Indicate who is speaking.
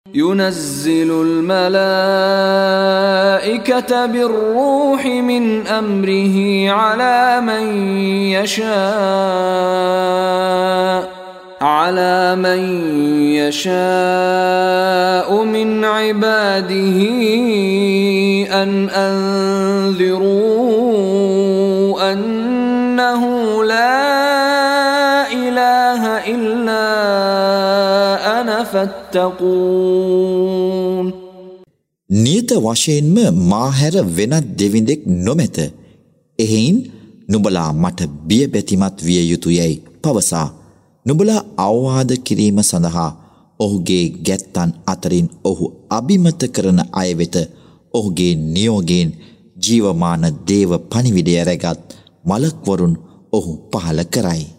Speaker 1: ينزل الملائكة بالروح من أمره على من يشاء من عباده أن أنذروا أنه لا إله إلا أنا فاتقون.
Speaker 2: නියත වශයෙන්ම මා හැර වෙනත් දෙවිඳෙක් නොමැත. එහෙයින් නුඹලා මට බියබැතිමත් විය යුතුයයි පවසා නුඹලා අවවාද කිරීම සඳහා ඔහුගේ ගැත්තන් අතරින් ඔහු අබිමත කරන අය වෙත ඔහුගේ නියෝගයෙන් ජීවමාන දේව පණිවිඩය රැගත් මලක්වරුන් ඔහු පහල කරයි.